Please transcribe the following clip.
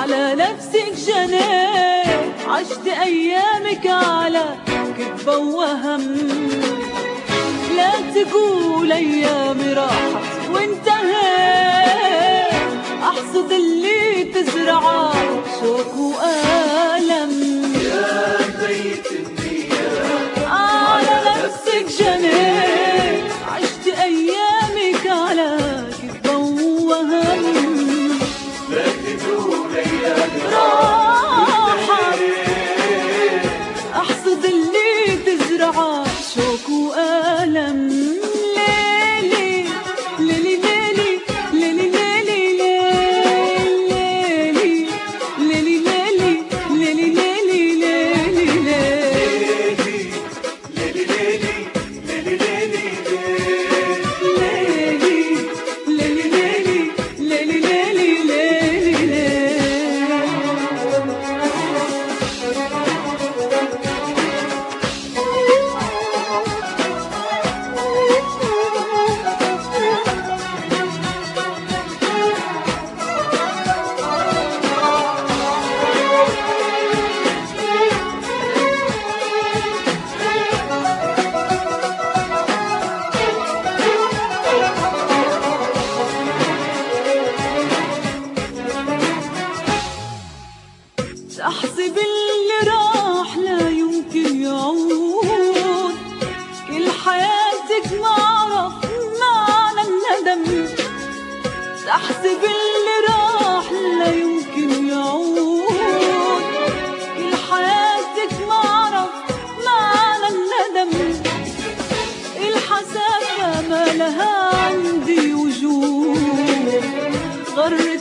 على نفسك جنيت، عشت أيامك على كذبة وهم. لا تقول أيامي راحت وانتهيت، أحصد اللي تزرعه شوق وألم. يا بيت النيات على نفسك جنيت، عشت أيامك على كذبة وهم. لا تقول أيامي راحت، أحصد اللي تزرعه شوق وألم. ليلي ليلي ليلي ليلي ليلي ليلي ليلي تحسب اللي راح لا يمكن يعود، كل حياتك ما عرف معنى الندم. تحسب اللي راح لا يمكن يعود، كل حياتك ما عرف معنى الندم. الحسافة ما لها عندي وجود، غر